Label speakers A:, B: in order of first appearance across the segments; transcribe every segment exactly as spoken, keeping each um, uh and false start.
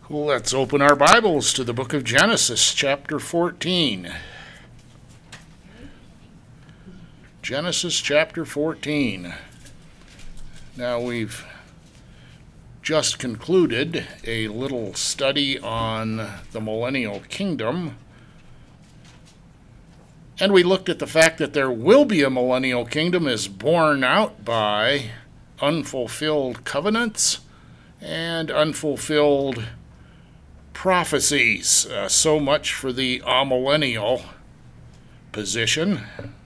A: Let's open our Bibles to the book of Genesis, chapter fourteen. Genesis chapter fourteen. Now we've just concluded a little study on the millennial kingdom, and we looked at the fact that there will be a millennial kingdom as borne out by unfulfilled covenants and unfulfilled prophecies. Uh, so much for the amillennial position.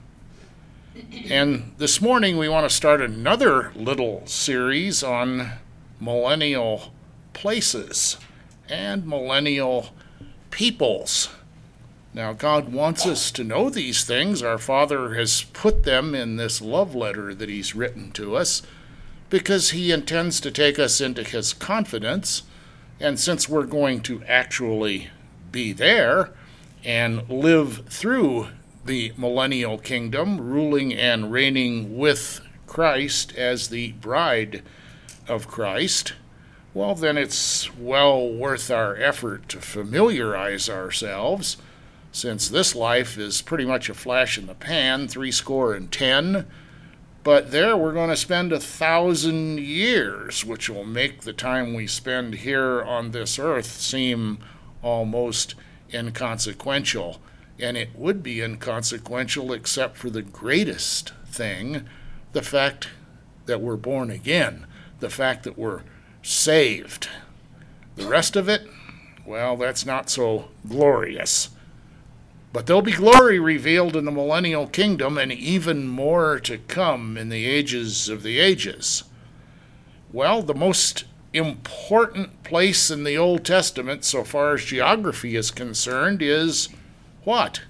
A: And this morning we want to start another little series on millennial places and millennial peoples. Now, God wants us to know these things. Our Father has put them in this love letter that He's written to us because He intends to take us into His confidence. And since we're going to actually be there and live through the millennial kingdom, ruling and reigning with Christ as the bride of Christ, well, then it's well worth our effort to familiarize ourselves, since this life is pretty much a flash in the pan, three score and ten. But there we're going to spend a thousand years, which will make the time we spend here on this earth seem almost inconsequential. And it would be inconsequential except for the greatest thing, the fact that we're born again, the fact that we're saved. The rest of it, well, that's not so glorious. But there'll be glory revealed in the millennial kingdom, and even more to come in the ages of the ages. Well, the most important place in the Old Testament, so far as geography is concerned, is what?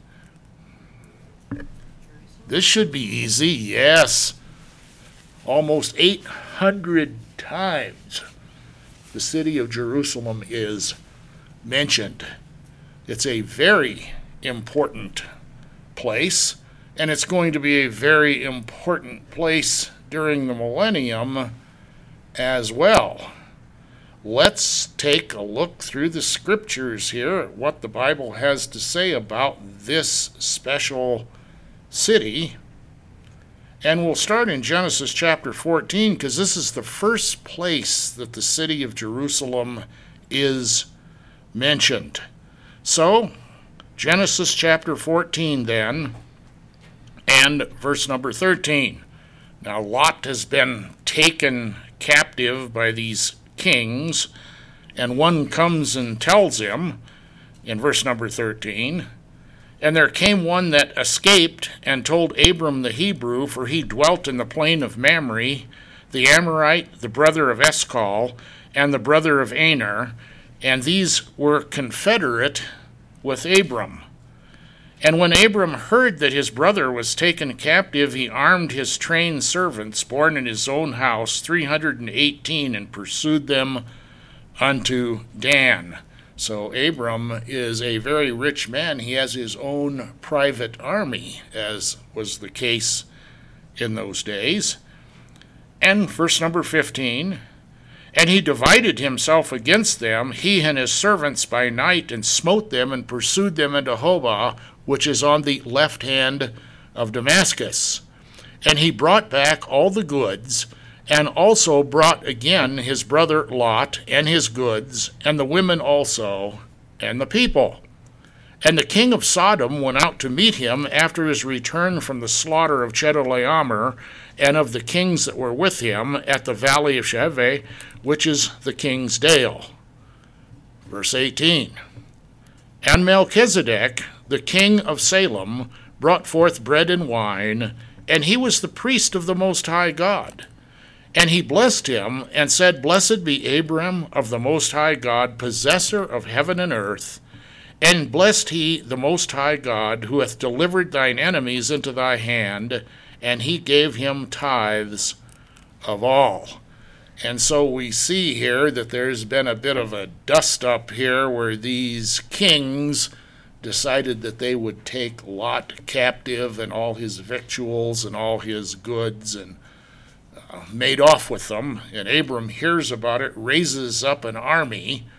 A: This should be easy, yes. Almost eight hundred times the city of Jerusalem is mentioned. It's a very important place, and it's going to be a very important place during the millennium as well. Let's take a look through the scriptures here at what the Bible has to say about this special city. And we'll start in Genesis chapter fourteen, because this is the first place that the city of Jerusalem is mentioned. So, Genesis chapter fourteen then, and verse number thirteen. Now Lot has been taken captive by these kings, and one comes and tells him, in verse number thirteen, and there came one that escaped and told Abram the Hebrew, for he dwelt in the plain of Mamre, the Amorite, the brother of Eshcol, and the brother of Aner, and these were confederate with Abram. And when Abram heard that his brother was taken captive, he armed his trained servants born in his own house, three hundred and eighteen, and pursued them unto Dan. So Abram is a very rich man. He has his own private army, as was the case in those days. And verse number fifteen, and he divided himself against them, he and his servants by night, and smote them, and pursued them into Hobah, which is on the left hand of Damascus. And he brought back all the goods, and also brought again his brother Lot, and his goods, and the women also, and the people. And the king of Sodom went out to meet him after his return from the slaughter of Chedorlaomer, and of the kings that were with him at the valley of Shaveh, which is the king's dale. Verse eighteen. And Melchizedek, the king of Salem, brought forth bread and wine, and he was the priest of the Most High God. And he blessed him, and said, Blessed be Abram of the Most High God, possessor of heaven and earth, and blessed he the Most High God, who hath delivered thine enemies into thy hand, and he gave him tithes of all. And so we see here that there's been a bit of a dust-up here where these kings decided that they would take Lot captive and all his victuals and all his goods and uh, made off with them. And Abram hears about it, raises up an army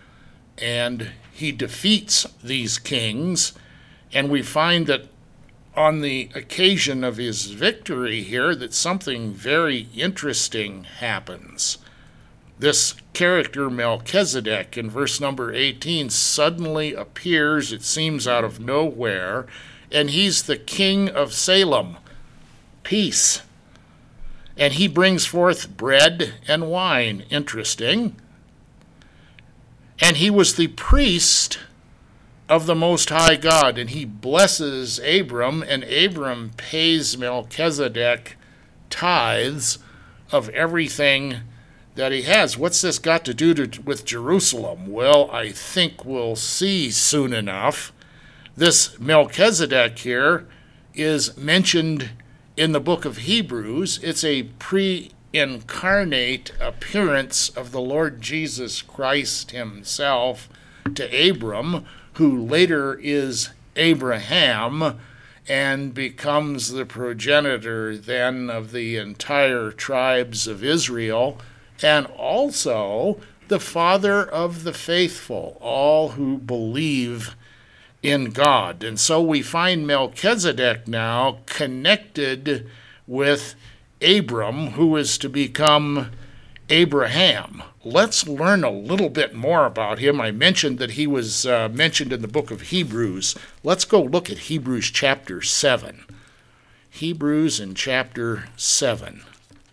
A: and he defeats these kings, and we find that on the occasion of his victory here that something very interesting happens. This character Melchizedek in verse number eighteen suddenly appears, it seems out of nowhere, and he's the king of Salem, peace. And he brings forth bread and wine. Interesting. And he was the priest of the Most High God, and he blesses Abram, and Abram pays Melchizedek tithes of everything that he has. What's this got to do to, with Jerusalem? Well, I think we'll see soon enough. This Melchizedek here is mentioned in the book of Hebrews. It's a pre-incarnate appearance of the Lord Jesus Christ himself to Abram, who later is Abraham and becomes the progenitor then of the entire tribes of Israel, and also the father of the faithful, all who believe in God. And so we find Melchizedek now connected with Abram, who is to become Abraham. Let's learn a little bit more about him. I mentioned that he was uh, mentioned in the book of Hebrews. Let's go look at Hebrews chapter seven. Hebrews in chapter seven.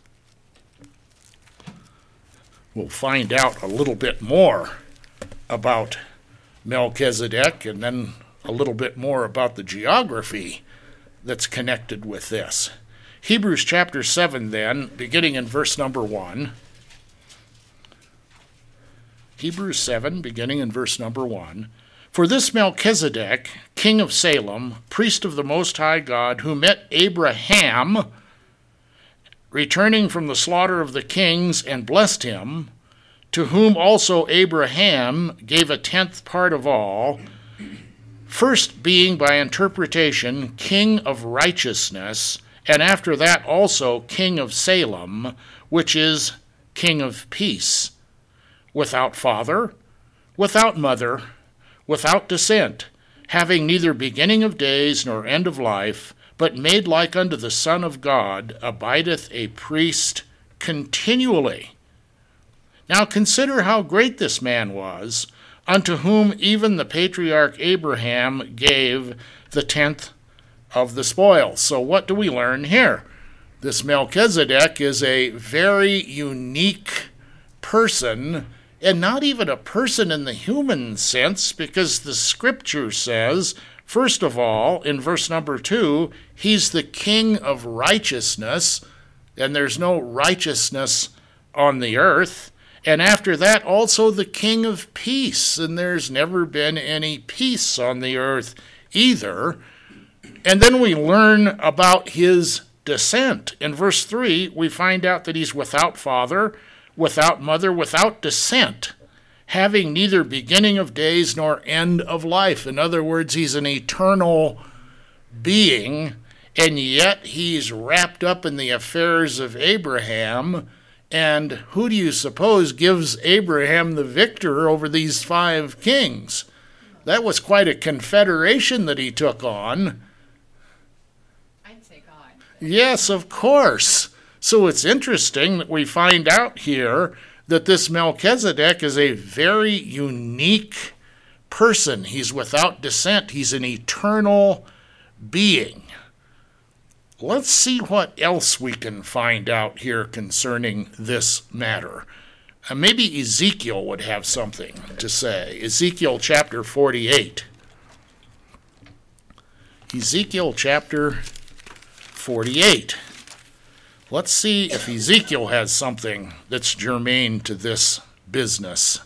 A: We'll find out a little bit more about Melchizedek, and then a little bit more about the geography that's connected with this. Hebrews chapter seven then, beginning in verse number one. Hebrews seven, beginning in verse number one. For this Melchizedek, king of Salem, priest of the Most High God, who met Abraham, returning from the slaughter of the kings, and blessed him, to whom also Abraham gave a tenth part of all, first being by interpretation king of righteousness, and after that also king of Salem, which is king of peace, without father, without mother, without descent, having neither beginning of days nor end of life, but made like unto the Son of God, abideth a priest continually. Now consider how great this man was, unto whom even the patriarch Abraham gave the tenth of the spoils. So what do we learn here? This Melchizedek is a very unique person, and not even a person in the human sense, because the scripture says, first of all, in verse number two, he's the king of righteousness, and there's no righteousness on the earth. And after that, also the king of peace, and there's never been any peace on the earth either. And then we learn about his descent. In verse three, we find out that he's without father, without mother, without descent, having neither beginning of days nor end of life. In other words, he's an eternal being, and yet he's wrapped up in the affairs of Abraham. And who do you suppose gives Abraham the victor over these five kings? That was quite a confederation that he took on.
B: I'd say God.
A: Yes, of course. So it's interesting that we find out here that this Melchizedek is a very unique person. He's without descent. He's an eternal being. Let's see what else we can find out here concerning this matter. Uh, maybe Ezekiel would have something to say. Ezekiel chapter forty-eight. Ezekiel chapter forty-eight. Let's see if Ezekiel has something that's germane to this business.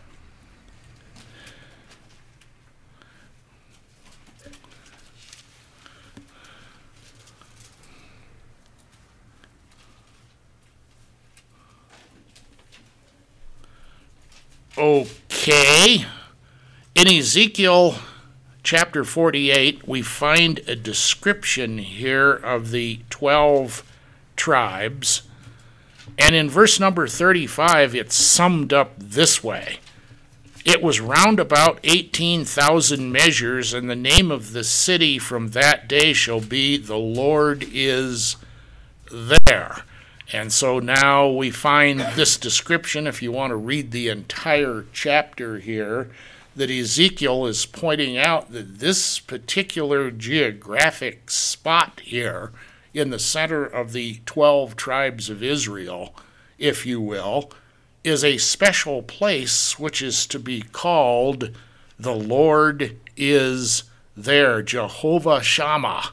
A: Okay. In Ezekiel chapter forty-eight, we find a description here of the twelve tribes. And in verse number thirty-five, it's summed up this way. It was round about eighteen thousand measures, and the name of the city from that day shall be, The Lord is there. And so now we find this description, if you want to read the entire chapter here, that Ezekiel is pointing out that this particular geographic spot here in the center of the twelve tribes of Israel, if you will, is a special place which is to be called The Lord is there, Jehovah Shammah.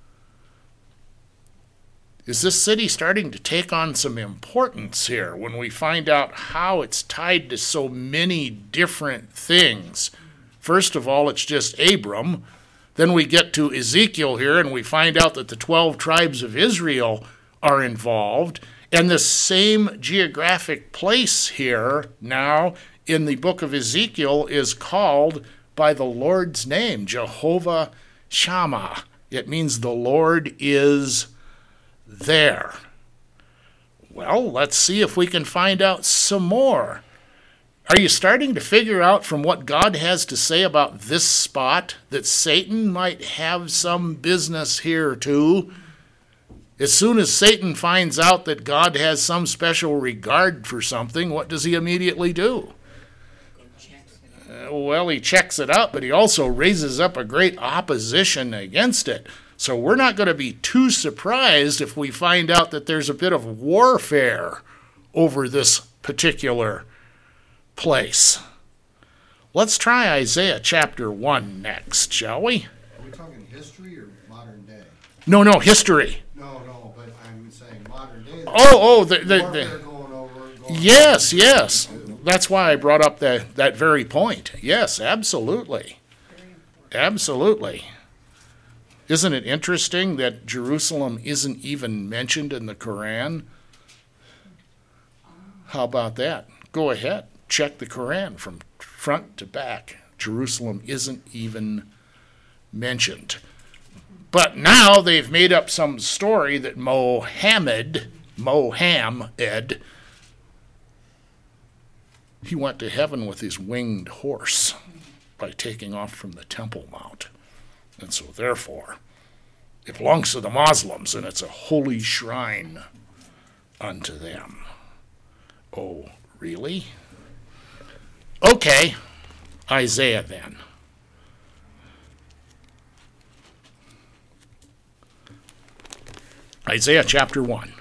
A: Is this city starting to take on some importance here when we find out how it's tied to so many different things? First of all, it's just Abram. Then we get to Ezekiel here and we find out that the twelve tribes of Israel are involved. And the same geographic place here now in the book of Ezekiel is called by the Lord's name, Jehovah Shammah. It means the Lord is there. Well, let's see if we can find out some more. Are you starting to figure out from what God has to say about this spot that Satan might have some business here too? As soon as Satan finds out that God has some special regard for something, what does he immediately do? Uh, well, he checks it out, but he also raises up a great opposition against it. So we're not going to be too surprised if we find out that there's a bit of warfare over this particular place. Let's try Isaiah chapter one next, shall we?
C: Are we talking history or modern day?
A: No, no, history.
C: No, no, but I'm saying modern day.
A: Oh, oh, the, the,
C: warfare
A: the,
C: going over, going
A: yes,
C: over.
A: yes. That's why I brought up that, that very point. Yes, absolutely. Absolutely. Isn't it interesting that Jerusalem isn't even mentioned in the Quran? How about that? Go ahead. Check the Quran from front to back. Jerusalem isn't even mentioned. But now they've made up some story that Mohammed, Mohammed, he went to heaven with his winged horse by taking off from the Temple Mount. And so therefore, it belongs to the Muslims, and it's a holy shrine unto them. Oh, really? Okay, Isaiah then. Isaiah chapter one.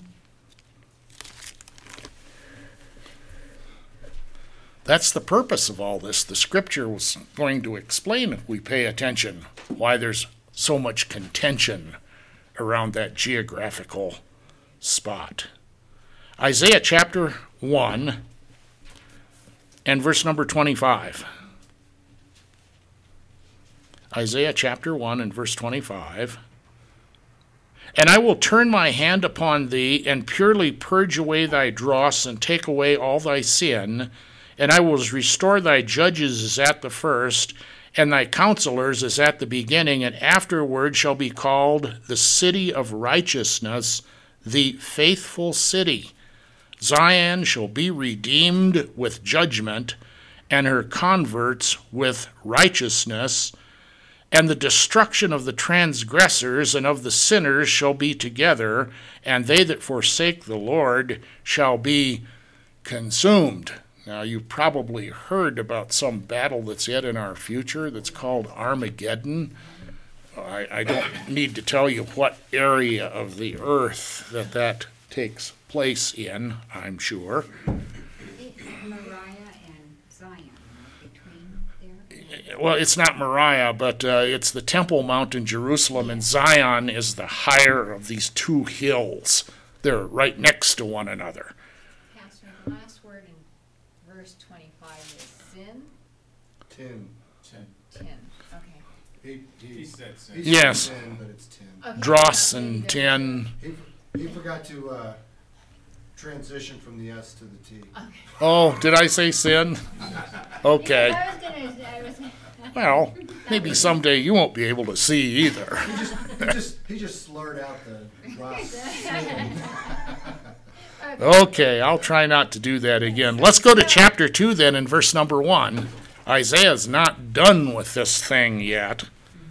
A: That's the purpose of all this. The scripture was going to explain, if we pay attention, why there's so much contention around that geographical spot. Isaiah chapter one and verse number twenty-five. Isaiah chapter one and verse twenty-five. And I will turn my hand upon thee, and purely purge away thy dross, and take away all thy sin, and I will restore thy judges as at the first, and thy counselors as at the beginning, and afterward shall be called the city of righteousness, the faithful city. Zion shall be redeemed with judgment, and her converts with righteousness, and the destruction of the transgressors and of the sinners shall be together, and they that forsake the Lord shall be consumed. Now, you've probably heard about some battle that's yet in our future that's called Armageddon. I, I don't need to tell you what area of the earth that that takes place in, I'm sure.
D: Moriah and Zion, between there?
A: Well, it's not Moriah, but uh, it's the Temple Mount in Jerusalem, and Zion is the higher of these two hills. They're right next to one another.
B: Pastor, the last word in verse twenty-five is sin?
C: Ten.
E: Ten.
B: Ten, okay.
C: He, he,
E: He said sin.
C: he said
A: Yes.
C: ten, but it's ten.
B: Okay.
A: Dross
B: Yeah,
A: and
B: there you
A: tin.
C: He, he forgot to uh, transition from the S to the T.
B: go. Okay.
A: Oh, did I say sin? Okay.
D: I was gonna, I was.
A: Well, maybe someday you won't be able to see either.
C: He just, he just, he just slurred out the Ross sin.
D: Okay,
A: Okay, I'll try not to do that again. Let's go to chapter two then in verse number one. Isaiah's not done with this thing yet.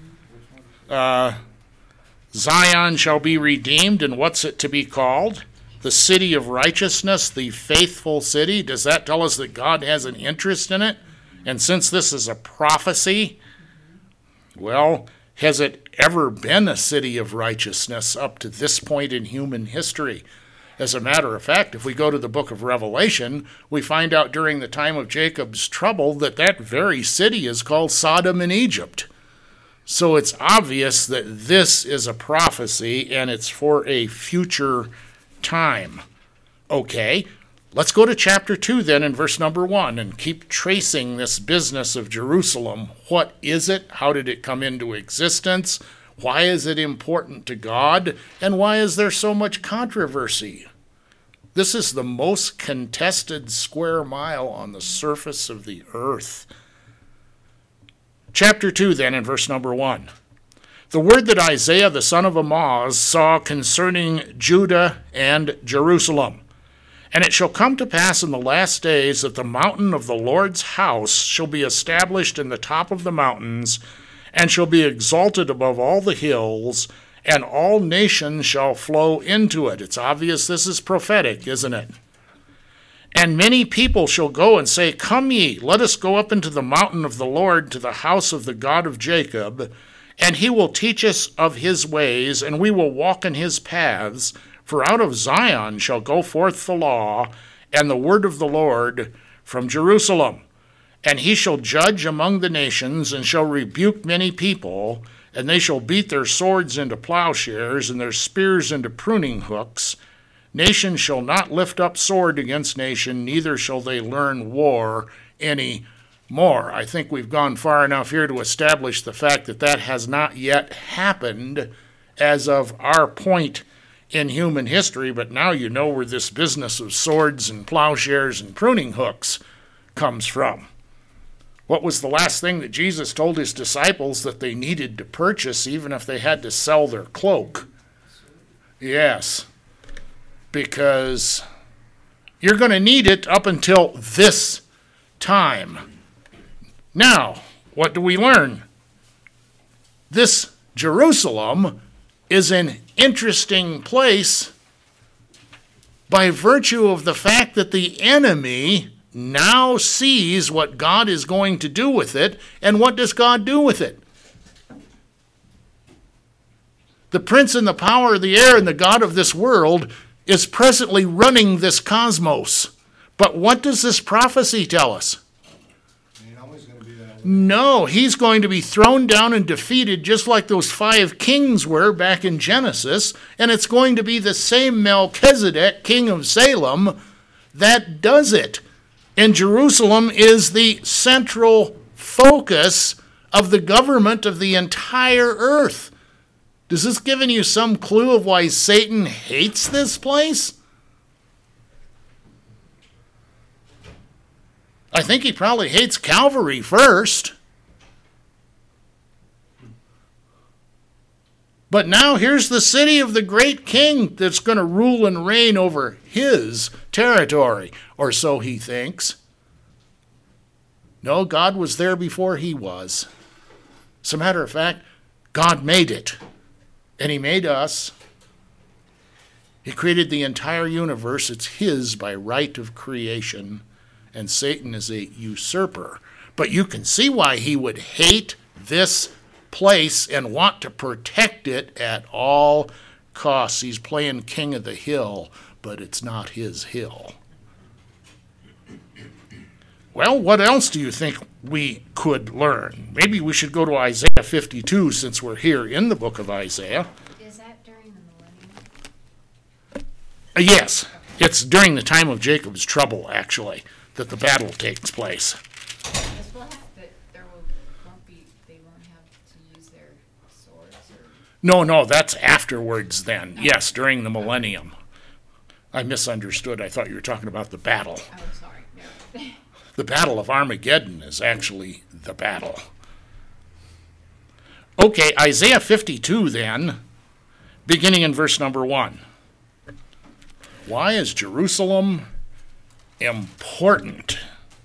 A: Uh, Zion shall be redeemed, and what's it to be called? The city of righteousness, the faithful city. Does that tell us that God has an interest in it? And since this is a prophecy, well, has it ever been a city of righteousness up to this point in human history? As a matter of fact, if we go to the book of Revelation, we find out during the time of Jacob's trouble that that very city is called Sodom in Egypt. So it's obvious that this is a prophecy and it's for a future time. Okay, let's go to chapter two then in verse number one and keep tracing this business of Jerusalem. What is it? How did it come into existence? Why is it important to God? And why is there so much controversy? This is the most contested square mile on the surface of the earth. Chapter two then in verse number one. The word that Isaiah the son of Amoz saw concerning Judah and Jerusalem. And it shall come to pass in the last days that the mountain of the Lord's house shall be established in the top of the mountains, and shall be exalted above all the hills, and all nations shall flow into it. It's obvious this is prophetic, isn't it? And many people shall go and say, Come ye, let us go up into the mountain of the Lord, to the house of the God of Jacob, and he will teach us of his ways, and we will walk in his paths. For out of Zion shall go forth the law, and the word of the Lord from Jerusalem. And he shall judge among the nations, and shall rebuke many people, and they shall beat their swords into plowshares, and their spears into pruning hooks. Nation shall not lift up sword against nation, neither shall they learn war any more. I think we've gone far enough here to establish the fact that that has not yet happened as of our point in human history, but now you know where this business of swords and plowshares and pruning hooks comes from. What was the last thing that Jesus told his disciples that they needed to purchase, even if they had to sell their cloak? Yes, because you're going to need it up until this time. Now, what do we learn? This Jerusalem is an interesting place by virtue of the fact that the enemy now sees what God is going to do with it, and what does God do with it? The prince and the power of the air and the God of this world is presently running this cosmos. But what does this prophecy tell us? No, he's going to be thrown down and defeated just like those five kings were back in Genesis, and it's going to be the same Melchizedek, king of Salem, that does it. And Jerusalem is the central focus of the government of the entire earth. Does this give you some clue of why Satan hates this place? I think he probably hates Calvary first. But now here's the city of the great king that's going to rule and reign over his territory, or so he thinks. No, God was there before he was. As a matter of fact, God made it, and he made us. He created the entire universe. It's his by right of creation, and Satan is a usurper. But you can see why he would hate this place and want to protect it at all costs. He's playing king of the hill, but it's not his hill. Well, what else do you think we could learn? Maybe we should go to Isaiah fifty-two since we're here in the book of Isaiah.
B: Is that during the millennium?
A: Uh, yes, it's during the time of Jacob's trouble, actually, that the battle takes place.
B: Because we'll have to, there will, won't be, they won't have to use their swords or...
A: No, no, that's afterwards then. Yes, during the millennium. I misunderstood. I thought you were talking about the battle.
B: Oh, sorry. No.
A: The Battle of Armageddon is actually the battle. Okay, Isaiah fifty-two then, beginning in verse number one. Why is Jerusalem important?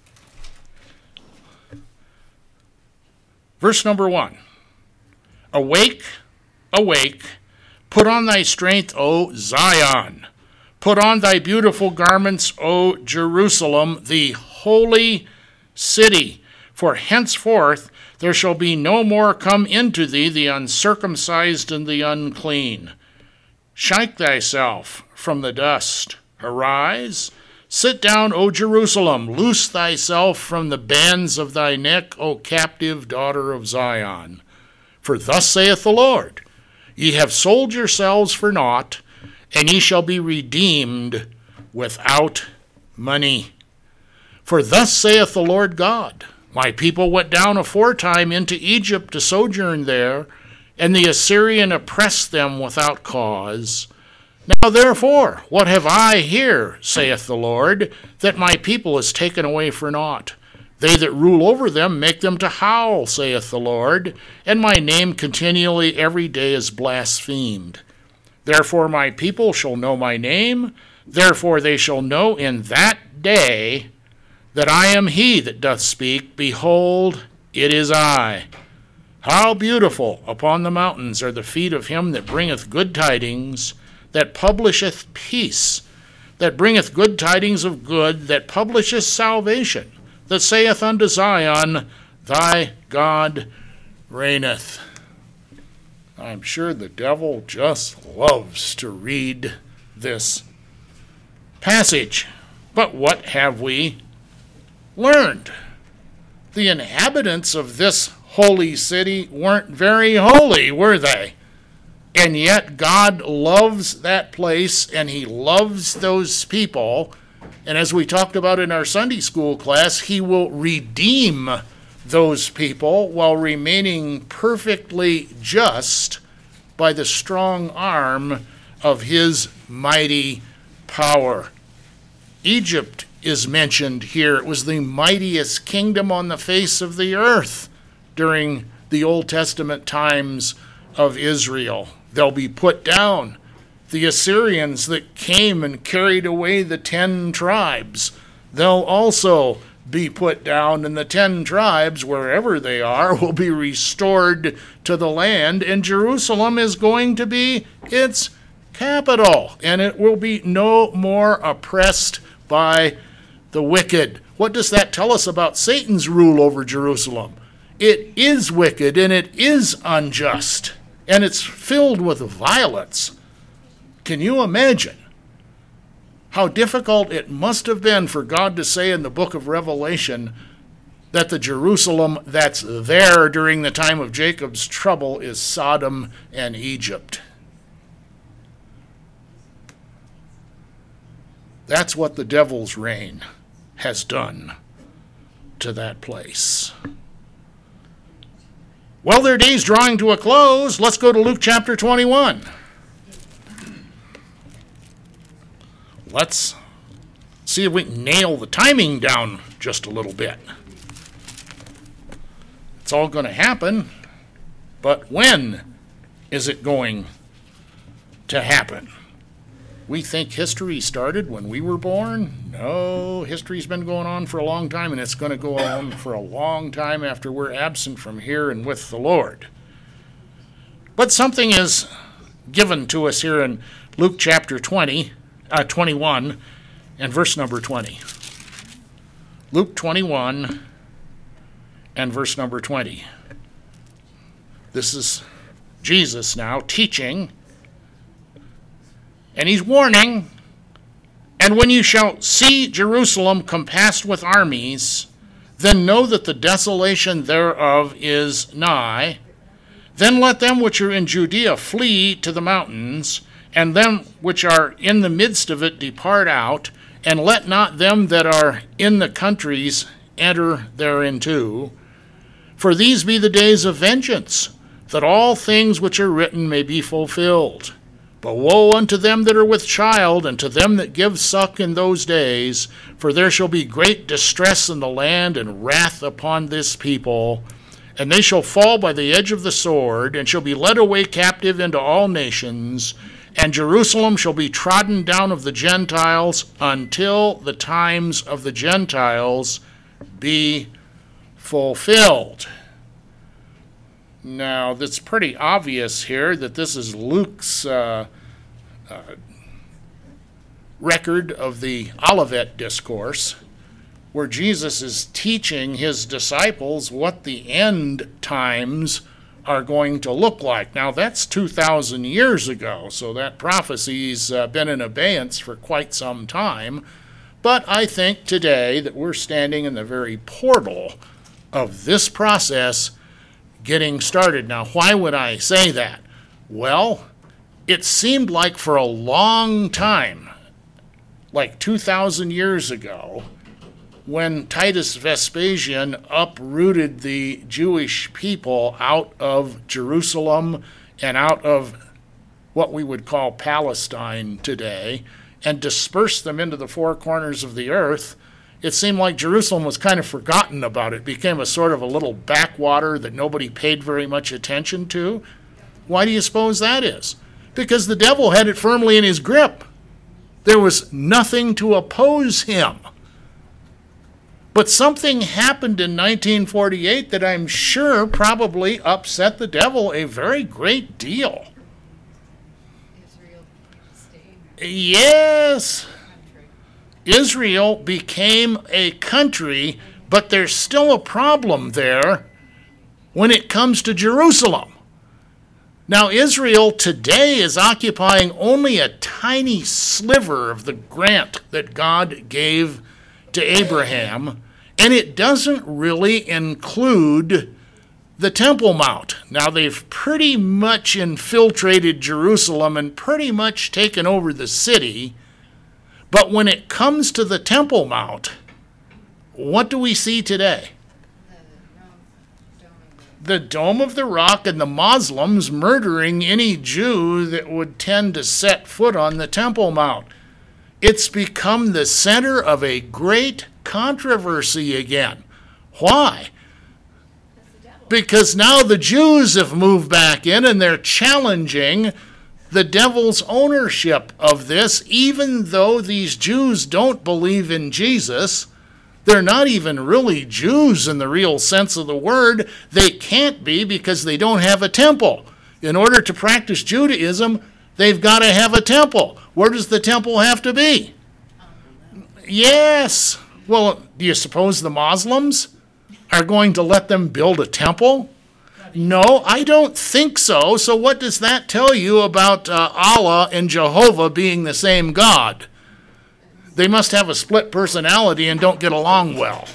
A: Verse number one. Awake, awake, put on thy strength, O Zion. Put on thy beautiful garments, O Jerusalem, the holy city. For henceforth there shall be no more come into thee the uncircumcised and the unclean. Shake thyself from the dust. Arise, sit down, O Jerusalem. Loose thyself from the bands of thy neck, O captive daughter of Zion. For thus saith the Lord, Ye have sold yourselves for naught, and ye shall be redeemed without money. For thus saith the Lord God, My people went down aforetime into Egypt to sojourn there, and the Assyrian oppressed them without cause. Now therefore, what have I here, saith the Lord, that my people is taken away for naught? They that rule over them make them to howl, saith the Lord, and my name continually every day is blasphemed. Therefore my people shall know my name, therefore they shall know in that day that I am he that doth speak. Behold, it is I. How beautiful upon the mountains are the feet of him that bringeth good tidings, that publisheth peace, that bringeth good tidings of good, that publisheth salvation, that saith unto Zion, Thy God reigneth. I'm sure the devil just loves to read this passage. But what have we learned? The inhabitants of this holy city weren't very holy, were they? And yet God loves that place, and he loves those people. And as we talked about in our Sunday school class, he will redeem those people while remaining perfectly just by the strong arm of his mighty power. Egypt is mentioned here. It was the mightiest kingdom on the face of the earth during the Old Testament times of Israel. They'll be put down. The Assyrians that came and carried away the ten tribes, they'll also be put down, and the ten tribes, wherever they are, will be restored to the land, and Jerusalem is going to be its capital, and it will be no more oppressed by the wicked. What does that tell us about Satan's rule over Jerusalem? It is wicked, and it is unjust, and it's filled with violence. Can you imagine how difficult it must have been for God to say in the book of Revelation that the Jerusalem that's there during the time of Jacob's trouble is Sodom and Egypt? That's what the devil's reign has done to that place. Well, their day's drawing to a close. Let's go to Luke chapter twenty-one. Let's see if we can nail the timing down just a little bit. It's all going to happen, but when is it going to happen? We think history started when we were born. No, history's been going on for a long time, and it's going to go on for a long time after we're absent from here and with the Lord. But something is given to us here in Luke chapter twenty. Uh, twenty-one and verse number twenty. Luke twenty-one and verse number twenty. This is Jesus now teaching, and he's warning, and when you shall see Jerusalem compassed with armies, then know that the desolation thereof is nigh. Then let them which are in Judea flee to the mountains, and them which are in the midst of it depart out, and let not them that are in the countries enter thereinto. For these be the days of vengeance, that all things which are written may be fulfilled. But woe unto them that are with child, and to them that give suck in those days, for there shall be great distress in the land, and wrath upon this people. And they shall fall by the edge of the sword, and shall be led away captive into all nations, and Jerusalem shall be trodden down of the Gentiles until the times of the Gentiles be fulfilled. Now, that's pretty obvious here that this is Luke's uh, uh, record of the Olivet Discourse, where Jesus is teaching his disciples what the end times are going to look like. Now, that's two thousand years ago, so that prophecy's uh, been in abeyance for quite some time. But I think today that we're standing in the very portal of this process getting started. Now, why would I say that? Well, it seemed like for a long time, like two thousand years ago, when Titus Vespasian uprooted the Jewish people out of Jerusalem and out of what we would call Palestine today and dispersed them into the four corners of the earth, it seemed like Jerusalem was kind of forgotten about. It became a sort of a little backwater that nobody paid very much attention to. Why do you suppose that is? Because the devil had it firmly in his grip. There was nothing to oppose him. But something happened in nineteen forty-eight that I'm sure probably upset the devil a very great deal.
B: Israel staying
A: Yes,
B: country.
A: Israel became a country, but there's still a problem there when it comes to Jerusalem. Now, Israel today is occupying only a tiny sliver of the grant that God gave to Abraham, and it doesn't really include the Temple Mount. Now, they've pretty much infiltrated Jerusalem and pretty much taken over the city, but when it comes to the Temple Mount, what do we see today?
B: The Rome, Dome of the
A: The Dome of the Rock and the Muslims murdering any Jew that would tend to set foot on the Temple Mount. It's become the center of a great controversy again. Why?
B: That's the devil.
A: Because now the Jews have moved back in and they're challenging the devil's ownership of this, even though these Jews don't believe in Jesus. They're not even really Jews in the real sense of the word. They can't be because they don't have a temple. In order to practice Judaism, they've got to have a temple. Where does the temple have to be? Yes. Well, do you suppose the Muslims are going to let them build a temple? No, I don't think so. So what does that tell you about uh, Allah and Jehovah being the same God? They must have a split personality and don't get along well.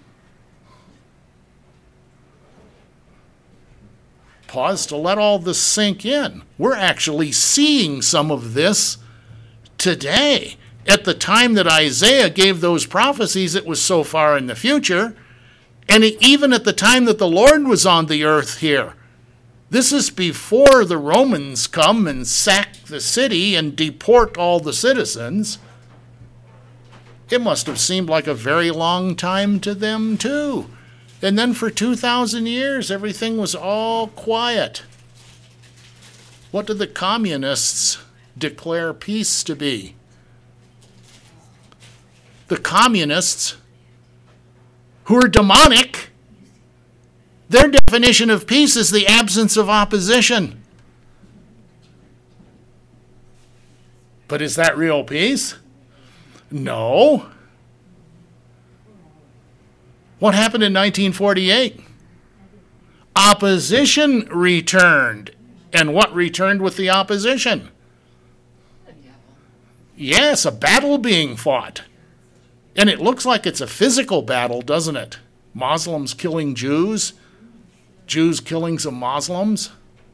A: Pause to let all this sink in. We're actually seeing some of this today. At the time that Isaiah gave those prophecies, it was so far in the future. And even at the time that the Lord was on the earth here, this is before the Romans come and sack the city and deport all the citizens. It must have seemed like a very long time to them, too. And then for two thousand years, everything was all quiet. What did the communists declare peace to be? The communists, who are demonic, their definition of peace is the absence of opposition. But is that real peace? No. What happened in nineteen forty-eight? Opposition returned. And what returned with the opposition?
B: The devil.
A: Yes, a battle being fought. And it looks like it's a physical battle, doesn't it? Muslims killing Jews, Jews killing some Muslims.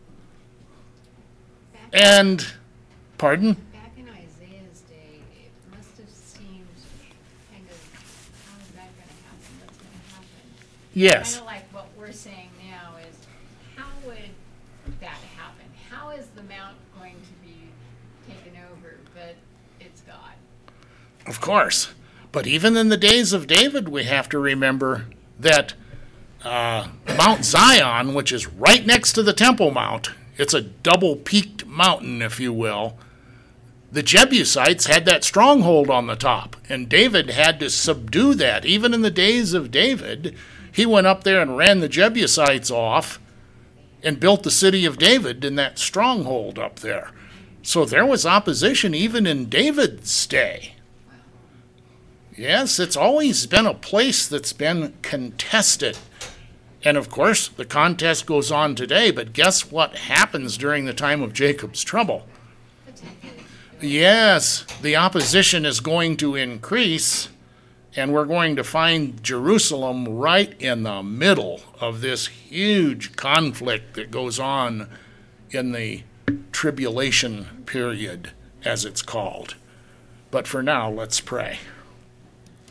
A: And, pardon?
B: Back in Isaiah's day, it must have seemed kind of, how is that going to happen? What's going to happen?
A: Yes.
B: Kind of like what we're saying now is, how would that happen? How is the mount going to be taken over? But it's God.
A: Of course. But even in the days of David, we have to remember that uh, Mount Zion, which is right next to the Temple Mount, it's a double-peaked mountain, if you will. the Jebusites had that stronghold on the top, and David had to subdue that. Even in the days of David, he went up there and ran the Jebusites off and built the city of David in that stronghold up there. So there was opposition even in David's day. Yes, it's always been a place that's been contested. And of course, the contest goes on today, but guess what happens during the time of Jacob's trouble? Yes, the opposition is going to increase, and we're going to find Jerusalem right in the middle of this huge conflict that goes on in the tribulation period, as it's called. But for now, let's pray.